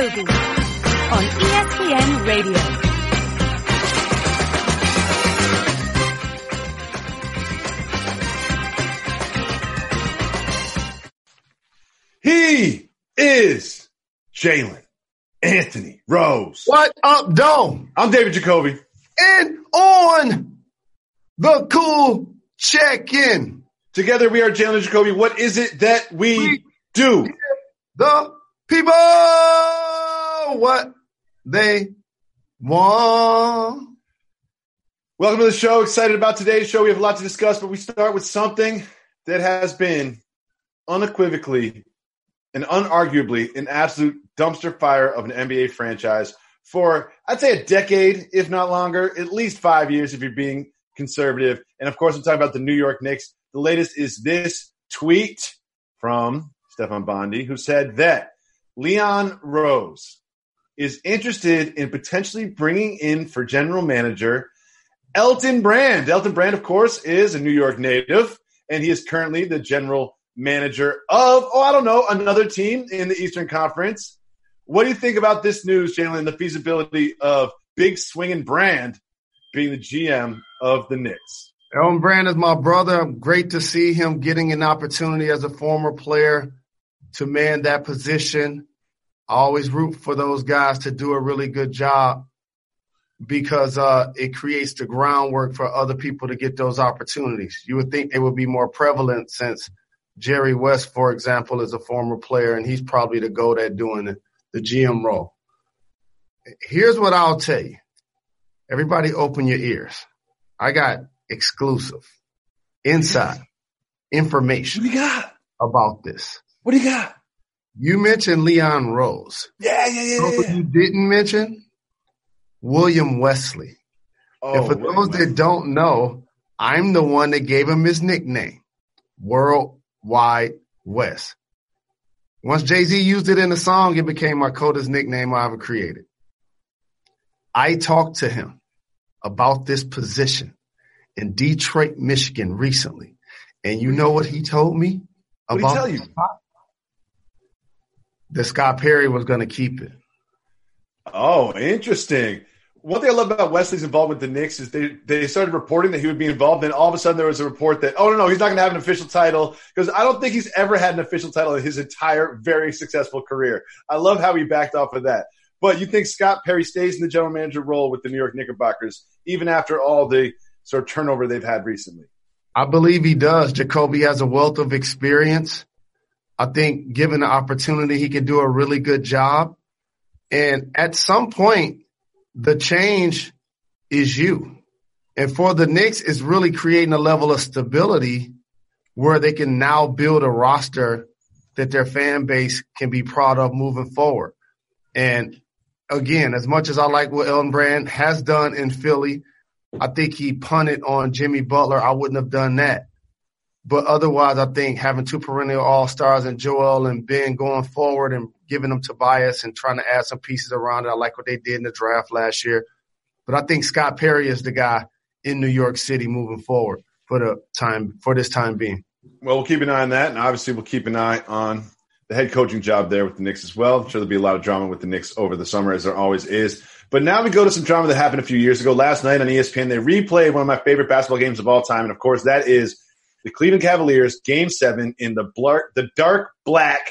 Jacoby on ESPN Radio. He is Jalen Anthony Rose. What up, Dome? I'm David Jacoby. And on the Cool Check-In. Together we are Jalen Jacoby. What is it that we do? The people what they want. Welcome to the show. Excited about today's show. We have a lot to discuss, but we start with something that has been unequivocally and unarguably an absolute dumpster fire of an NBA franchise for, I'd say, a decade, if not longer, at least 5 years if you're being conservative. And, of course, I'm talking about the New York Knicks. The latest is this tweet from Stefan Bondy, who said that Leon Rose is interested in potentially bringing in for general manager Elton Brand. Elton Brand, of course, is a New York native, and he is currently the general manager of, another team in the Eastern Conference. What do you think about this news, Jalen, the feasibility of Big Swingin' Brand being the GM of the Knicks? Elton Brand is my brother. Great to see him getting an opportunity as a former player to man that position. I always root for those guys to do a really good job because it creates the groundwork for other people to get those opportunities. You would think they would be more prevalent since Jerry West, for example, is a former player, and he's probably the GOAT at doing the GM role. Here's what I'll tell you. Everybody open your ears. I got exclusive, inside information What do you got about this. What do you got? You mentioned Leon Rose. Yeah. You didn't mention William Wesley. And for those that don't know, I'm the one that gave him his nickname, Worldwide Wes. Once Jay-Z used it in a song, it became my coldest nickname I ever created. I talked to him about this position in Detroit, Michigan recently. And you know what he told me about What did he tell you? That Scott Perry was going to keep it. Oh, interesting. One thing I love about Wesley's involvement with the Knicks is they started reporting that he would be involved. Then all of a sudden there was a report that, no, he's not going to have an official title, because I don't think he's ever had an official title in his entire very successful career. I love how he backed off of that. But you think Scott Perry stays in the general manager role with the New York Knickerbockers even after all the sort of turnover they've had recently? I believe he does. Jacoby has a wealth of experience. I think given the opportunity, he can do a really good job. And at some point, the change is you. And for the Knicks, it's really creating a level of stability where they can now build a roster that their fan base can be proud of moving forward. And again, as much as I like what Elton Brand has done in Philly, I think he punted on Jimmy Butler. I wouldn't have done that. But otherwise, I think having two perennial all-stars and Joel and Ben going forward and giving them Tobias and trying to add some pieces around it, I like what they did in the draft last year. But I think Scott Perry is the guy in New York City moving forward for this time being. Well, we'll keep an eye on that, and obviously we'll keep an eye on the head coaching job there with the Knicks as well. I'm sure there'll be a lot of drama with the Knicks over the summer, as there always is. But now we go to some drama that happened a few years ago. Last night on ESPN, they replayed one of my favorite basketball games of all time, and of course that is the Cleveland Cavaliers, Game 7 in the dark black,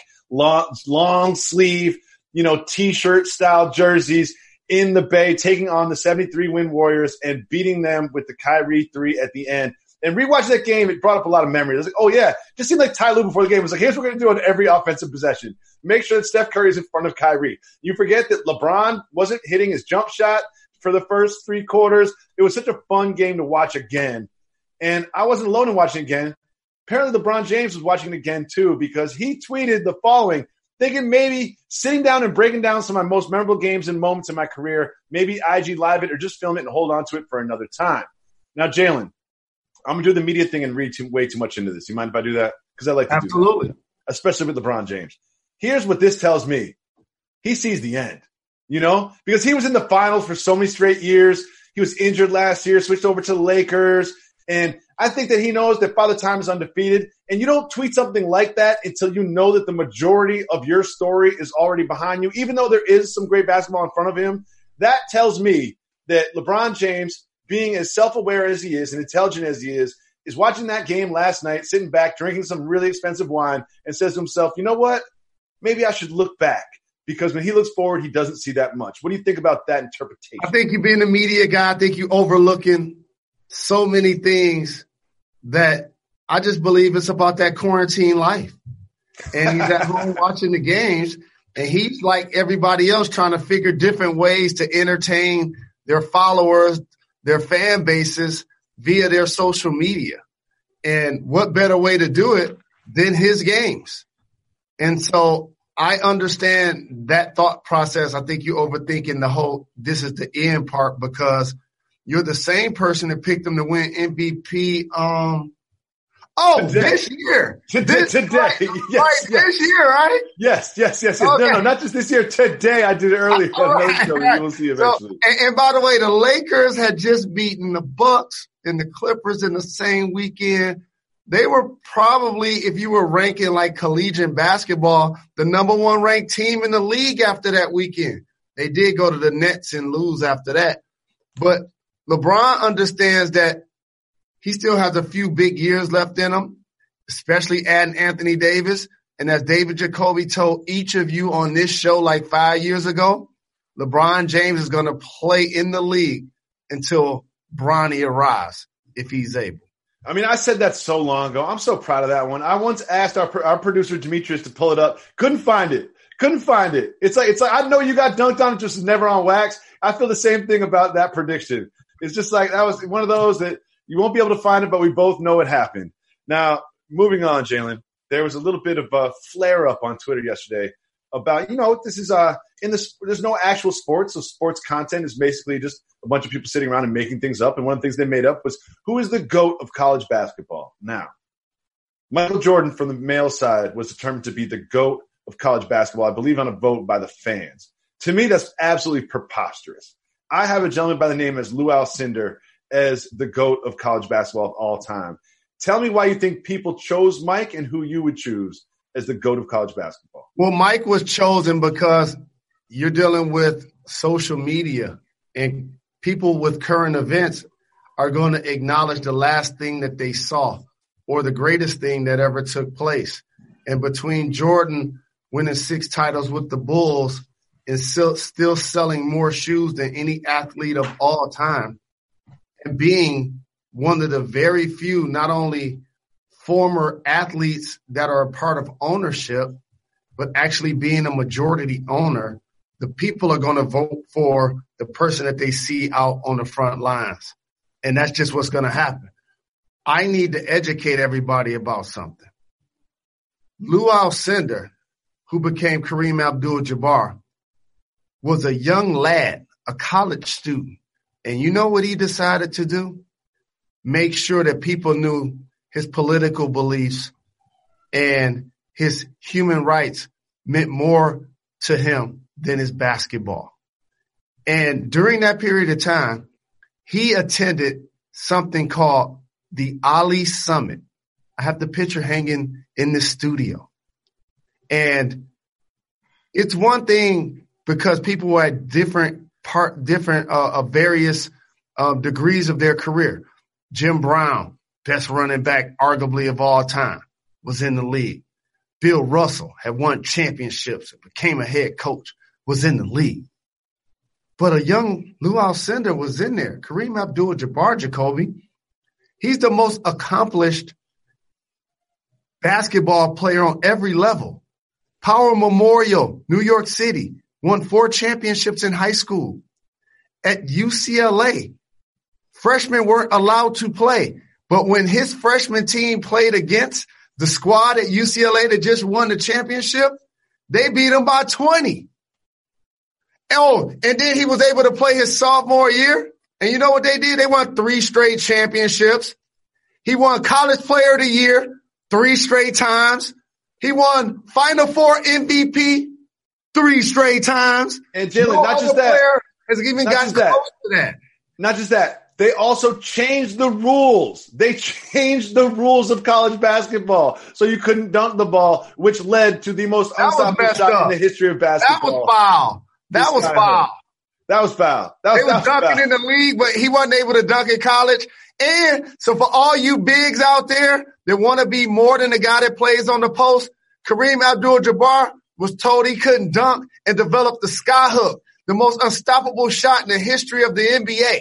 long sleeve, T-shirt style jerseys in the Bay, taking on the 73-win Warriors and beating them with the Kyrie 3 at the end. And rewatching that game, it brought up a lot of memories. I was like, oh yeah, just seemed like Ty Lue before the game was like, here's what we're going to do on every offensive possession. Make sure that Steph Curry is in front of Kyrie. You forget that LeBron wasn't hitting his jump shot for the first 3 quarters. It was such a fun game to watch again. And I wasn't alone in watching it again. Apparently LeBron James was watching it again too, because he tweeted the following, thinking maybe sitting down and breaking down some of my most memorable games and moments in my career, maybe IG Live it or just film it and hold on to it for another time. Now, Jalen, I'm going to do the media thing and read way too much into this. You mind if I do that? Because I like to do that, especially with LeBron James. Here's what this tells me. He sees the end, because he was in the finals for so many straight years. He was injured last year, switched over to the Lakers. And I think that he knows that Father Time is undefeated, and you don't tweet something like that until you know that the majority of your story is already behind you. Even though there is some great basketball in front of him, that tells me that LeBron James, being as self-aware as he is and intelligent as he is watching that game last night, sitting back, drinking some really expensive wine, and says to himself, you know what? Maybe I should look back, because when he looks forward, he doesn't see that much. What do you think about that interpretation? I think you being a media guy, I think you overlooking so many things that I just believe it's about that quarantine life. And he's at home watching the games, and he's like everybody else trying to figure different ways to entertain their followers, their fan bases via their social media. And what better way to do it than his games? And so I understand that thought process. I think you're overthinking the whole this is the end part, because you're the same person that picked him to win MVP. This year. Today. Yes, Yes. this year, right? Yes. Okay. No, not just this year. Today. I did it earlier. Right. You will see eventually. So, and by the way, the Lakers had just beaten the Bucks and the Clippers in the same weekend. They were probably, if you were ranking like collegiate basketball, the number one ranked team in the league after that weekend. They did go to the Nets and lose after that. But LeBron understands that he still has a few big years left in him, especially adding Anthony Davis. And as David Jacoby told each of you on this show like 5 years ago, LeBron James is going to play in the league until Bronny arrives, if he's able. I mean, I said that so long ago. I'm so proud of that one. I once asked our producer Demetrius to pull it up. Couldn't find it. It's like I know you got dunked on, it just never on wax. I feel the same thing about that prediction. It's just like that was one of those that you won't be able to find it, but we both know it happened. Now, moving on, Jalen, there was a little bit of a flare-up on Twitter yesterday about, this is there's no actual sports, so sports content is basically just a bunch of people sitting around and making things up. And one of the things they made up was, who is the GOAT of college basketball? Now, Michael Jordan from the male side was determined to be the GOAT of college basketball, I believe on a vote by the fans. To me, that's absolutely preposterous. I have a gentleman by the name of Lou Alcindor as the GOAT of college basketball of all time. Tell me why you think people chose Mike and who you would choose as the GOAT of college basketball. Well, Mike was chosen because you're dealing with social media, and people with current events are going to acknowledge the last thing that they saw or the greatest thing that ever took place. And between Jordan winning 6 titles with the Bulls and still selling more shoes than any athlete of all time, and being one of the very few, not only former athletes that are a part of ownership, but actually being a majority owner, the people are going to vote for the person that they see out on the front lines. And that's just what's going to happen. I need to educate everybody about something. Lou Alcindor, who became Kareem Abdul-Jabbar, was a young lad, a college student. And you know what he decided to do? Make sure that people knew his political beliefs and his human rights meant more to him than his basketball. And during that period of time, he attended something called the Ali Summit. I have the picture hanging in the studio. And it's one thing because people were at various degrees of their career. Jim Brown, best running back arguably of all time, was in the league. Bill Russell had won championships and became a head coach, was in the league. But a young Lou Alcindor was in there. Kareem Abdul-Jabbar, Jacoby, he's the most accomplished basketball player on every level. Power Memorial, New York City, won 4 championships in high school. At UCLA, freshmen weren't allowed to play. But when his freshman team played against the squad at UCLA that just won the championship, they beat him by 20. Oh, and then he was able to play his sophomore year. And you know what they did? They won 3 straight championships. He won College Player of the Year 3 straight times. He won Final Four MVP 3 straight times. And Jalen, not just that. Has even gotten close to that. Not just that. they also changed the rules. They changed the rules of college basketball. So you couldn't dunk the ball, which led to the most unstoppable shot in the history of basketball. That was foul. That was foul. That was foul. They were dunking in the league, but he wasn't able to dunk in college. And so for all you bigs out there that want to be more than the guy that plays on the post, Kareem Abdul-Jabbar was told he couldn't dunk and developed the sky hook, the most unstoppable shot in the history of the NBA.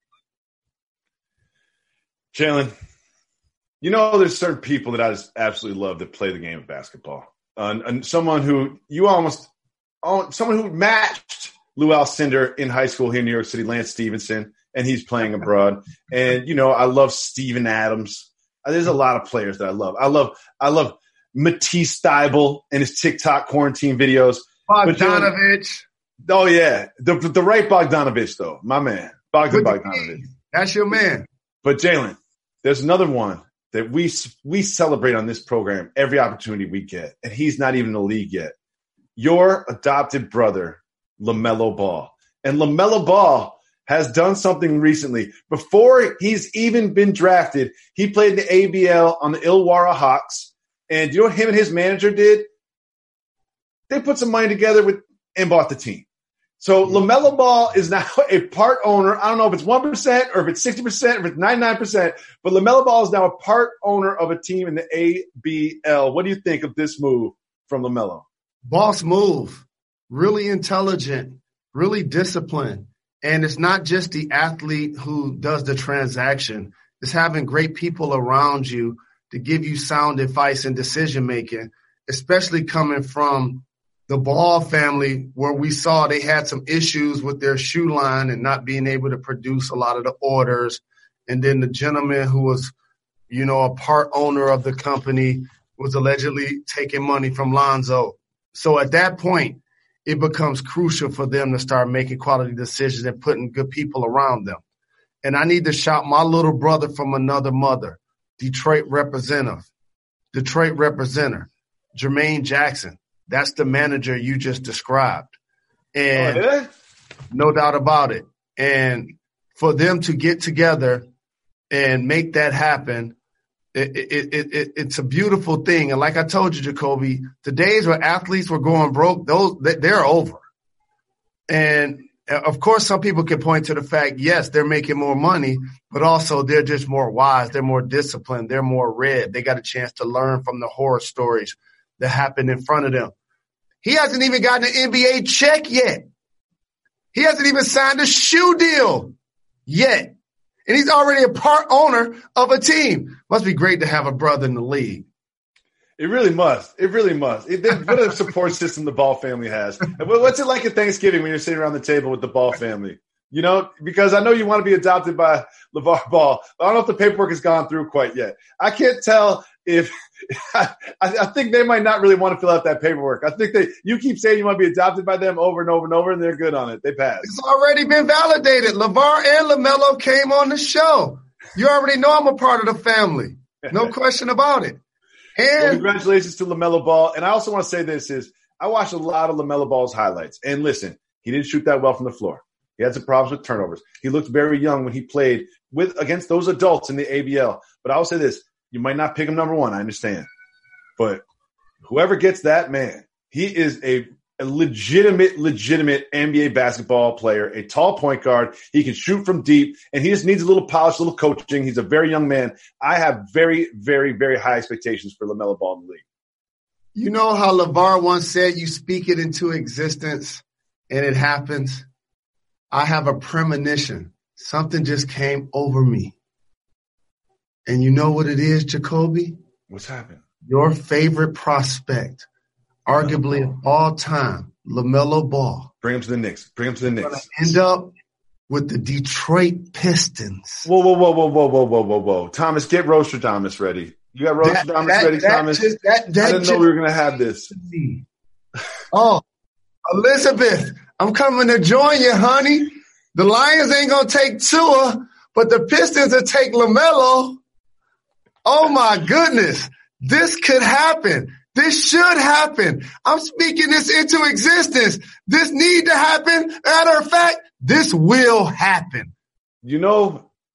Jalen, you know there's certain people that I just absolutely love that play the game of basketball. And someone who someone who matched Lou Alcindor in high school here in New York City, Lance Stevenson, and he's playing abroad. And, you know, I love Steven Adams. There's a lot of players that I love. I love Matisse Thybulle and his TikTok quarantine videos. Bogdanovich. Oh, yeah. The right Bogdanovich, though. My man. Bogdanovich. That's your man. But, Jalen, there's another one that we celebrate on this program every opportunity we get, and he's not even in the league yet. Your adopted brother, LaMelo Ball. And LaMelo Ball has done something recently. Before he's even been drafted, he played the ABL on the Illawarra Hawks. And you know what him and his manager did? They put some money together and bought the team. So LaMelo Ball is now a part owner. I don't know if it's 1% or if it's 60% or if it's 99%, but LaMelo Ball is now a part owner of a team in the ABL. What do you think of this move from LaMelo? Boss move. Really intelligent, really disciplined. And it's not just the athlete who does the transaction. It's having great people around you to give you sound advice and decision-making, especially coming from the Ball family, where we saw they had some issues with their shoe line and not being able to produce a lot of the orders. And then the gentleman who was, you know, a part owner of the company was allegedly taking money from Lonzo. So at that point, it becomes crucial for them to start making quality decisions and putting good people around them. And I need to shout my little brother from another mother, Detroit representative, Jermaine Jackson. That's the manager you just described. And no doubt about it. And for them to get together and make that happen, it's a beautiful thing. And like I told you, Jacoby, the days where athletes were going broke, they're over. And of course, some people can point to the fact, yes, they're making more money, but also they're just more wise. They're more disciplined. They're more read. They got a chance to learn from the horror stories that happened in front of them. He hasn't even gotten an NBA check yet. He hasn't even signed a shoe deal yet. And he's already a part owner of a team. Must be great to have a brother in the league. It really must. It really must. What a support system the Ball family has. What's it like at Thanksgiving when you're sitting around the table with the Ball family? You know, because I know you want to be adopted by LeVar Ball, but I don't know if the paperwork has gone through quite yet. I can't tell if I think they might not really want to fill out that paperwork. I think you keep saying you want to be adopted by them over and over and over, and they're good on it. They pass. It's already been validated. LeVar and LaMelo came on the show. You already know I'm a part of the family. No question about it. And congratulations to LaMelo Ball. And I also want to say this is I watched a lot of LaMelo Ball's highlights. And listen, he didn't shoot that well from the floor. He had some problems with turnovers. He looked very young when he played against those adults in the ABL. But I will say this. You might not pick him number one. I understand. But whoever gets that, man, he is a legitimate NBA basketball player, a tall point guard. He can shoot from deep, and he just needs a little polish, a little coaching. He's a very young man. I have very, very, very high expectations for LaMelo Ball in the league. You know how LeVar once said, you speak it into existence, and it happens? I have a premonition. Something just came over me. And you know what it is, Jacoby? What's happened? Your favorite prospect, arguably of all time, LaMelo Ball. Bring him to the Knicks. End up with the Detroit Pistons. Whoa. Thomas, get Roaster Thomas ready. You got Roaster Thomas ready, Thomas? I didn't know we were going to have this. Oh, Elizabeth, I'm coming to join you, honey. The Lions ain't going to take Tua, but the Pistons will take LaMelo. Oh, my goodness. This could happen. This should happen. I'm speaking this into existence. This need to happen. Matter of fact, this will happen. You know,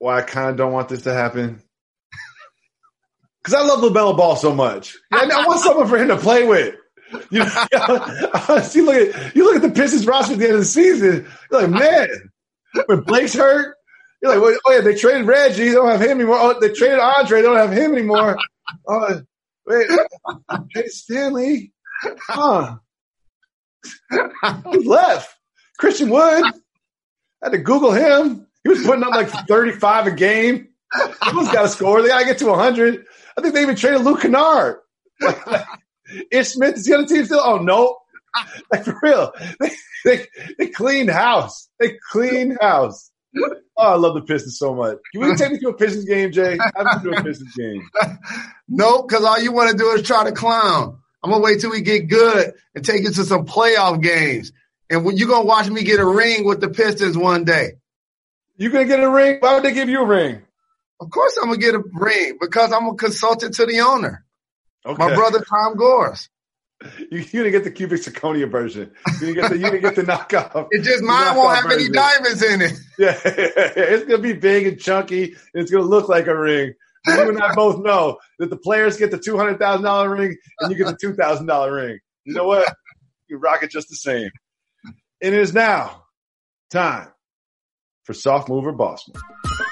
why I kind of don't want this to happen? Because I love LaMelo Ball so much. I want someone for him to play with. You look at the Pistons roster at the end of the season. You're like, man, when Blake's hurt, you're like, well, oh yeah, they traded Reggie. They don't have him anymore. Oh, they traded Andre. They don't have him anymore. Oh, wait, hey Stanley. Who left? Christian Wood. I had to Google him. He was putting up like 35 a game. Someone's got to score. They got to get to 100. I think they even traded Luke Kennard. Ish Smith is the other team still? Oh, no. Like, for real. They cleaned house. They cleaned house. Oh, I love the Pistons so much. Can we take me to a Pistons game, Jay? I've been to a Pistons game. Nope, because all you want to do is try to clown. I'm going to wait till we get good and take you to some playoff games. And when you're going to watch me get a ring with the Pistons one day. You going to get a ring? Why would they give you a ring? Of course I'm going to get a ring because I'm a consultant to the owner. Okay. My brother, Tom Gores. You're going to get the Cubic Zirconia version. You're going to get the knockoff. It's just mine won't have any diamonds in it. Yeah, it's going to be big and chunky, and it's going to look like a ring. But you and I both know that the players get the $200,000 ring, and you get the $2,000 ring. You know what? You rock it just the same. And it is now time for Soft Move or Boss Move.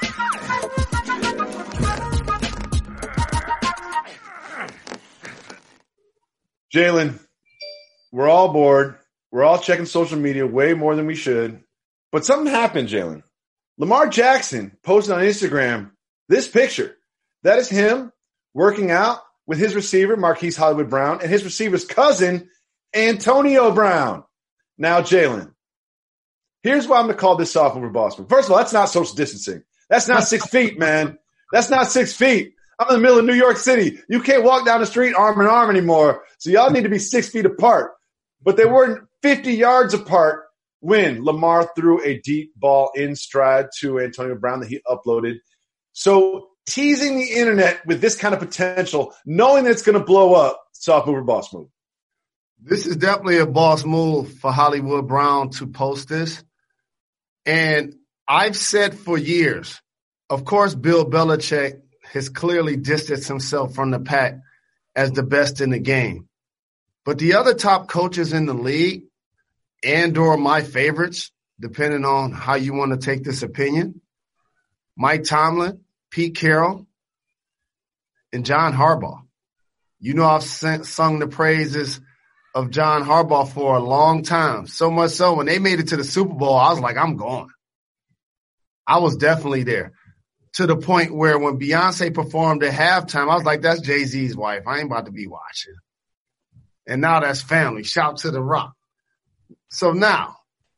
Jalen, we're all bored. We're all checking social media way more than we should. But something happened, Jalen. Lamar Jackson posted on Instagram this picture. That is him working out with his receiver, Marquise Hollywood Brown, and his receiver's cousin, Antonio Brown. Now, Jalen, here's why I'm going to call this Soft Move or Boss Move. First of all, that's not social distancing. That's not 6 feet, man. That's not 6 feet. I'm in the middle of New York City. You can't walk down the street arm in arm anymore. So y'all need to be 6 feet apart. But they weren't 50 yards apart when Lamar threw a deep ball in stride to Antonio Brown that he uploaded. So teasing the internet with this kind of potential, knowing that it's going to blow up, Soft Move or Boss Move? This is definitely a boss move for Hollywood Brown to post this. And I've said for years, of course, Bill Belichick has clearly distanced himself from the pack as the best in the game. But the other top coaches in the league and or my favorites, depending on how you want to take this opinion, Mike Tomlin, Pete Carroll, and John Harbaugh. You know I've sung the praises of John Harbaugh for a long time. So much so when they made it to the Super Bowl, I was like, I'm going. I was definitely there. To the point where when Beyonce performed at halftime, I was like, that's Jay-Z's wife. I ain't about to be watching. And now that's family. Shout to The Rock. So now,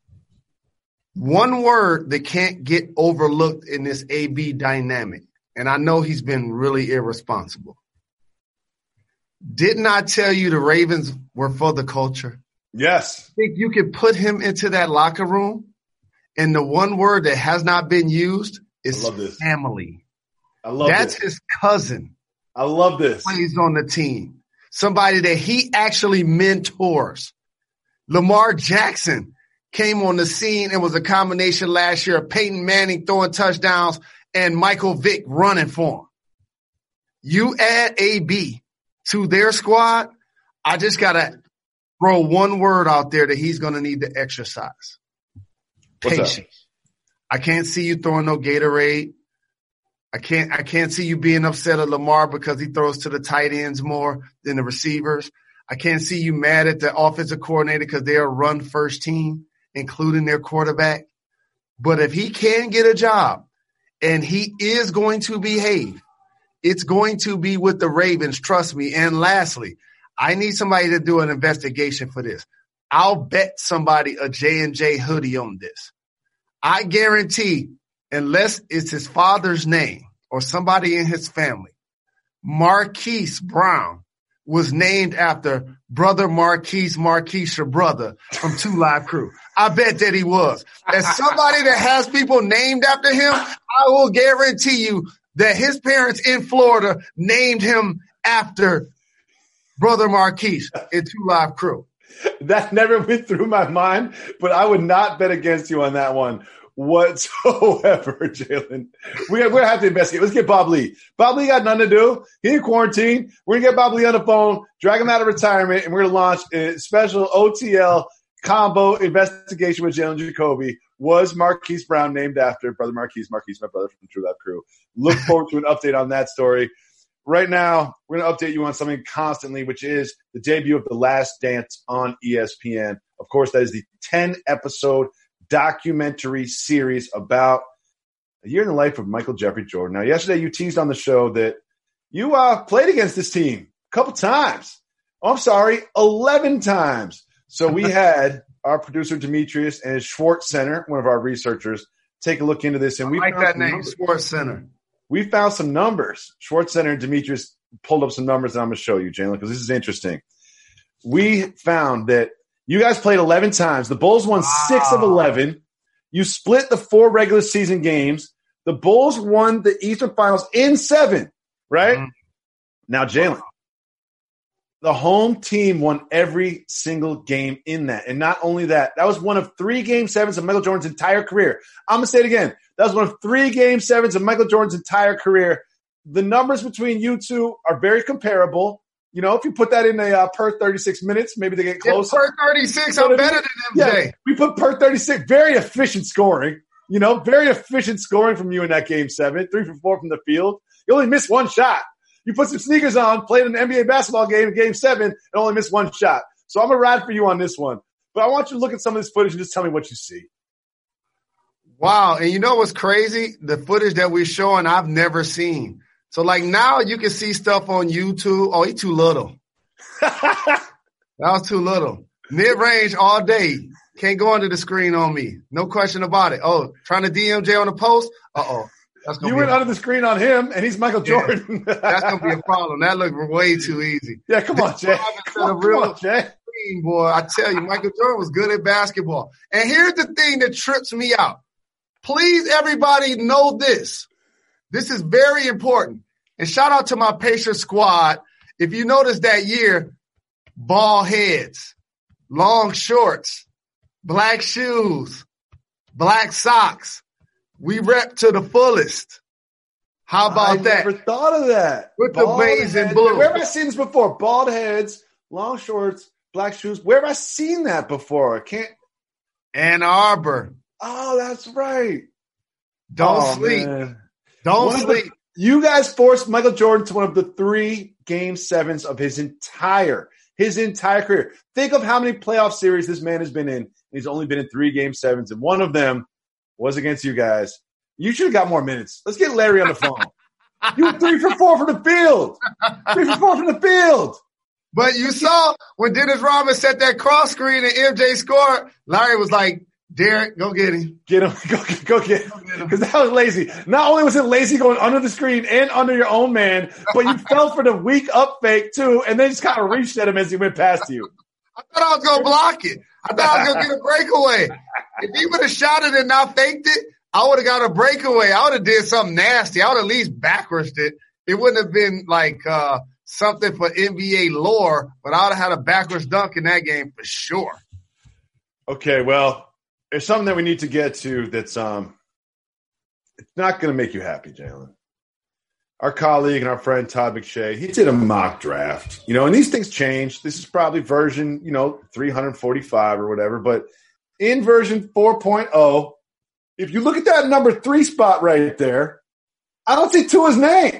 one word that can't get overlooked in this AB dynamic, and I know he's been really irresponsible. Didn't I tell you the Ravens were for the culture? Yes. Think you could put him into that locker room, and the one word that has not been used is family. I love That's this. his cousin. I love this. Plays on the team. Somebody that he actually mentors. Lamar Jackson came on the scene and was a combination last year of Peyton Manning throwing touchdowns and Michael Vick running for him. You add AB to their squad, I just got to throw one word out there that he's going to need to exercise. Patience. I can't see you throwing no Gatorade. I can't see you being upset at Lamar because he throws to the tight ends more than the receivers. I can't see you mad at the offensive coordinator because they're a run first team, including their quarterback. But if he can get a job and he is going to behave, it's going to be with the Ravens, trust me. And lastly, I need somebody to do an investigation for this. I'll bet somebody a J&J hoodie on this. I guarantee, unless it's his father's name or somebody in his family, Marquise Brown was named after brother Marquise, your brother from 2 Live Crew. I bet that he was. As somebody that has people named after him, I will guarantee you that his parents in Florida named him after brother Marquise in 2 Live Crew. That never went through my mind, but I would not bet against you on that one. whatsoever, Jalen. We're going to have to investigate. Let's get Bob Lee. Bob Lee got nothing to do. He in quarantine. We're going to get Bob Lee on the phone, drag him out of retirement, and we're going to launch a special OTL combo investigation with Jalen Jacoby. Was Marquise Brown named after Brother Marquise? Marquise, my brother from the True Love Crew. Look forward to an update on that story. Right now, we're going to update you on something constantly, which is the debut of The Last Dance on ESPN. Of course, that is the 10-episode documentary series about a year in the life of Michael Jeffrey Jordan. Now, yesterday you teased on the show that you played against this team a couple times. Oh, I'm sorry, 11 times. So we had our producer Demetrius and his Schwartz Center, one of our researchers, take a look into this. And we like that name, Schwartz Center. We found some numbers. Schwartz Center and Demetrius pulled up some numbers that I'm going to show you, Jalen, because this is interesting. We found that you guys played 11 times. The Bulls won 6 of 11. You split the 4 regular season games. The Bulls won the Eastern Finals in 7, right? Mm-hmm. Now, Jalen, the home team won every single game in that. And not only that, that was one of 3 Game 7s of Michael Jordan's entire career. I'm going to say it again. That was one of 3 Game 7s of Michael Jordan's entire career. The numbers between you two are very comparable. You know, if you put that in a per 36 minutes, maybe they get closer. Per 36, I'm better than MJ. Yeah, we put per 36. Very efficient scoring. You know, very efficient scoring from you in that Game 7. 3 for 4 from the field. You only missed 1 shot. You put some sneakers on, played an NBA basketball game in Game 7, and only missed 1 shot. So I'm going to ride for you on this one. But I want you to look at some of this footage and just tell me what you see. Wow. And you know what's crazy? The footage that we're showing, I've never seen. So, like, now you can see stuff on YouTube. Oh, he's too little. That was too little. Mid-range all day. Can't go under the screen on me. No question about it. Oh, trying to DMJ on the post? Uh-oh. You went under the screen on him, and he's Michael Jordan. That's going to be a problem. That looked way too easy. Yeah, come on, Jay. Come on, Jay. Screen, boy, I tell you, Michael Jordan was good at basketball. And here's the thing that trips me out. Please, everybody, know this. This is very important. And shout out to my Pacers squad. If you notice that year, bald heads, long shorts, black shoes, black socks. We rep to the fullest. How about that? I never thought of that. With the beige and blue. Where have I seen this before? Bald heads, long shorts, black shoes. Where have I seen that before? I can't. Ann Arbor. Oh, that's right. Don't sleep. Man. Don't sleep. You guys forced Michael Jordan to one of the 3 Game 7s of his entire career. Think of how many playoff series this man has been in. He's only been in 3 Game 7s, and one of them was against you guys. You should have got more minutes. Let's get Larry on the phone. You were 3 for 4 from the field. 3 for 4 from the field. But you saw when Dennis Rodman set that cross screen and MJ scored, Larry was like, Derek, go get him. Get him. Go get him. Because that was lazy. Not only was it lazy going under the screen and under your own man, but you fell for the weak up fake too, and then just kind of reached at him as he went past you. I thought I was going to block it. I thought I was going to get a breakaway. If he would have shot it and not faked it, I would have got a breakaway. I would have did something nasty. I would have at least backwards it. It wouldn't have been like something for NBA lore, but I would have had a backwards dunk in that game for sure. Okay, well, there's something that we need to get to that's it's not going to make you happy, Jalen. Our colleague and our friend Todd McShay, he did a mock draft, and these things change. This is probably version, 345 or whatever, but in version 4.0, if you look at that number 3 spot right there, I don't see Tua's name.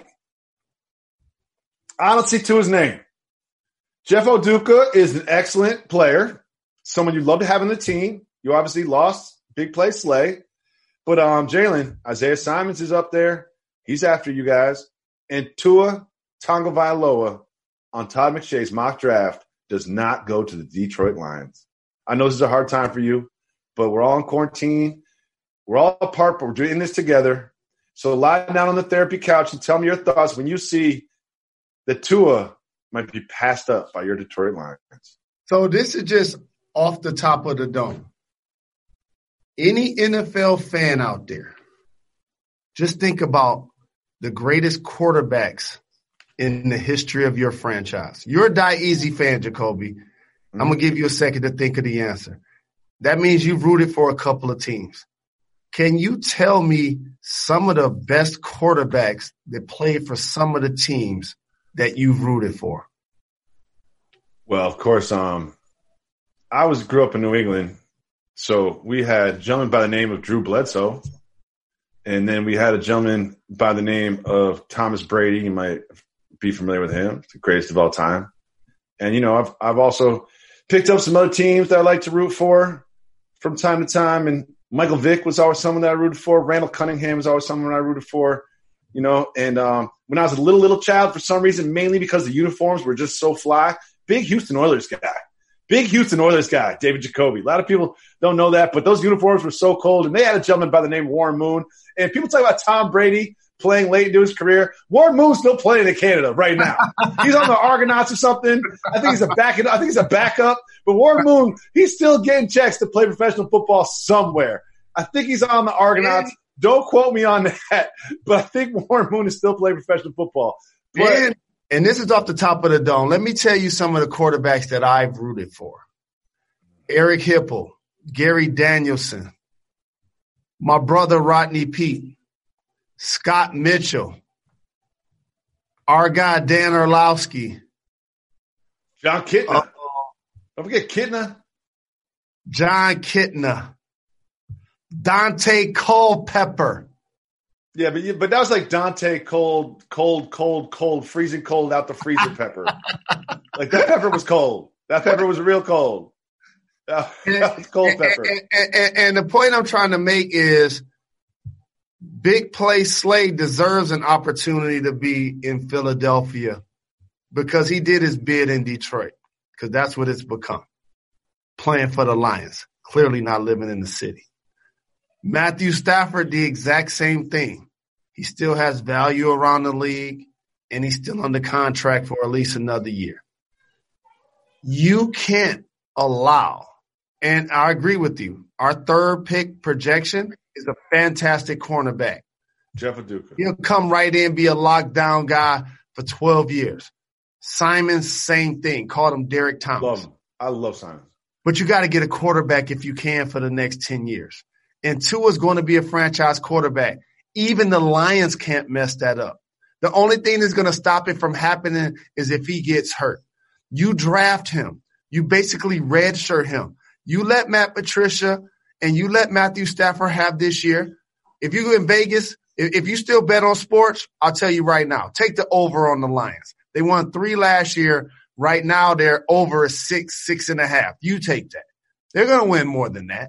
Jeff Oduka is an excellent player, someone you'd love to have on the team. You obviously lost big play Slay. But Jalen, Isaiah Simons is up there. He's after you guys. And Tua Tagovailoa on Todd McShay's mock draft does not go to the Detroit Lions. I know this is a hard time for you, but we're all in quarantine. We're all apart, but we're doing this together. So lie down on the therapy couch and tell me your thoughts when you see that Tua might be passed up by your Detroit Lions. So this is just off the top of the dome. Any NFL fan out there, just think about the greatest quarterbacks in the history of your franchise. You're a Die Easy fan, Jacoby. I'm going to give you a second to think of the answer. That means you've rooted for a couple of teams. Can you tell me some of the best quarterbacks that played for some of the teams that you've rooted for? Well, of course, I grew up in New England, so we had a gentleman by the name of Drew Bledsoe, and then we had a gentleman by the name of Thomas Brady. You might be familiar with him, the greatest of all time. And, you know, I've also picked up some other teams that I like to root for from time to time, and Michael Vick was always someone that I rooted for. Randall Cunningham was always someone I rooted for, you know. And when I was a little child, for some reason, mainly because the uniforms were just so fly, big Houston Oilers guy, David Jacoby. A lot of people don't know that, but those uniforms were so cold. And they had a gentleman by the name of Warren Moon. And people talk about Tom Brady playing late into his career. Warren Moon's still playing in Canada right now. He's on the Argonauts or something. I think he's a backup. But Warren Moon, he's still getting checks to play professional football somewhere. I think he's on the Argonauts. Don't quote me on that, but I think Warren Moon is still playing professional football. But, and this is off the top of the dome. Let me tell you some of the quarterbacks that I've rooted for. Eric Hipple, Gary Danielson, my brother Rodney Peete, Scott Mitchell, our guy Dan Orlovsky. John Kitna. Don't forget Kitna. John Kitna. Dante Culpepper. Yeah, but that was like Dante cold, freezing cold out the freezer pepper. Like that pepper was cold. That pepper was real cold. That was cold pepper. And the point I'm trying to make is Big Play Slade deserves an opportunity to be in Philadelphia because he did his bid in Detroit, because that's what it's become. Playing for the Lions, clearly not living in the city. Matthew Stafford, the exact same thing. He still has value around the league, and he's still under contract for at least another year. You can't allow, and I agree with you, our third pick projection is a fantastic cornerback. Jeff Aduka. He'll come right in, be a lockdown guy for 12 years. Simons, same thing. Called him Derek Thomas. Love him. I love Simons. But you got to get a quarterback if you can for the next 10 years. And Tua's going to be a franchise quarterback. Even the Lions can't mess that up. The only thing that's going to stop it from happening is if he gets hurt. You draft him. You basically redshirt him. You let Matt Patricia and you let Matthew Stafford have this year. If you go in Vegas, if you still bet on sports, I'll tell you right now, take the over on the Lions. They won 3 last year. Right now, they're over 6.5. You take that. They're going to win more than that.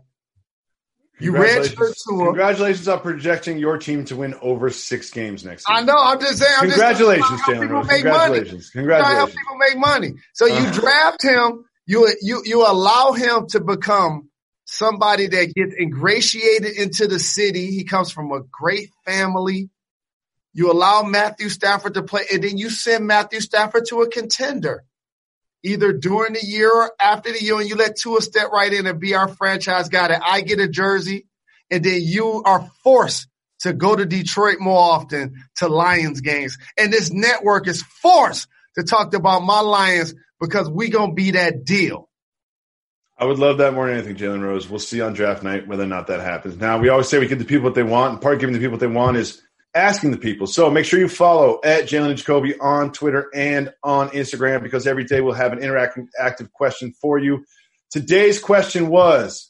Congratulations on projecting your team to win over 6 games next season. I know. I'm just saying. Congratulations, Jalen Rose. Congratulations. Congratulations. How people make money. So you draft him. You allow him to become somebody that gets ingratiated into the city. He comes from a great family. You allow Matthew Stafford to play, and then you send Matthew Stafford to a contender, either during the year or after the year, and you let Tua step right in and be our franchise guy that I get a jersey, and then you are forced to go to Detroit more often to Lions games. And this network is forced to talk about my Lions because we going to be that deal. I would love that more than anything, Jalen Rose. We'll see on draft night whether or not that happens. Now, we always say we give the people what they want, and part of giving the people what they want is asking the people. So make sure you follow at Jalen Jacoby on Twitter and on Instagram, because every day we'll have an interactive question for you. Today's question was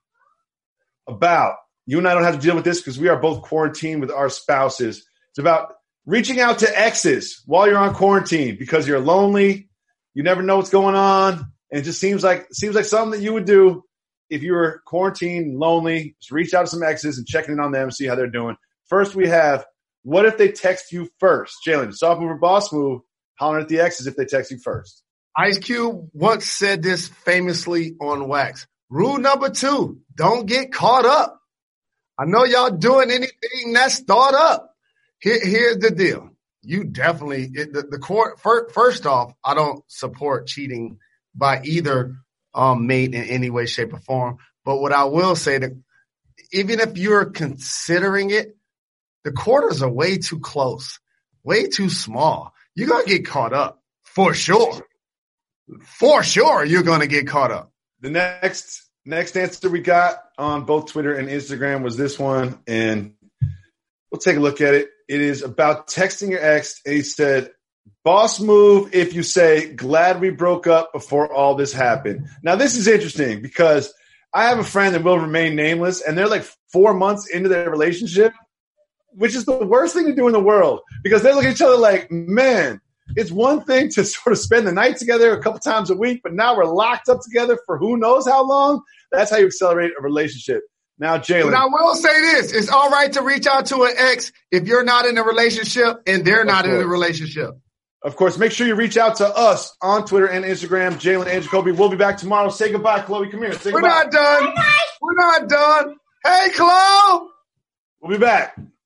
about, you and I don't have to deal with this because we are both quarantined with our spouses. It's about reaching out to exes while you're on quarantine because you're lonely. You never know what's going on. And it just seems like something that you would do if you were quarantined and lonely. Just reach out to some exes and check in on them and see how they're doing. First, we have, what if they text you first? Jalen, soft move or boss move, hollering at the exes if they text you first. Ice Cube once said this famously on Wax. Rule number 2, don't get caught up. I know y'all doing anything that's thought up. Here's the deal. You definitely, the court, first off, I don't support cheating by either mate in any way, shape, or form. But what I will say, that even if you're considering it, the quarters are way too close, way too small. You're going to get caught up for sure. For sure, you're going to get caught up. The next Next answer we got on both Twitter and Instagram was this one, and we'll take a look at it. It is about texting your ex, and he said, boss move if you say, glad we broke up before all this happened. Now, this is interesting because I have a friend that will remain nameless, and they're like 4 months into their relationship, which is the worst thing to do in the world because they look at each other like, man, it's one thing to sort of spend the night together a couple times a week, but now we're locked up together for who knows how long. That's how you accelerate a relationship. Now, Jalen. But I will say this. It's all right to reach out to an ex if you're not in a relationship and they're not in a relationship. Of course, make sure you reach out to us on Twitter and Instagram. Jalen and Jacoby. We'll be back tomorrow. Say goodbye, Chloe. Come here. Say goodbye. We're not done. We're not done. Hey, Chloe. We'll be back.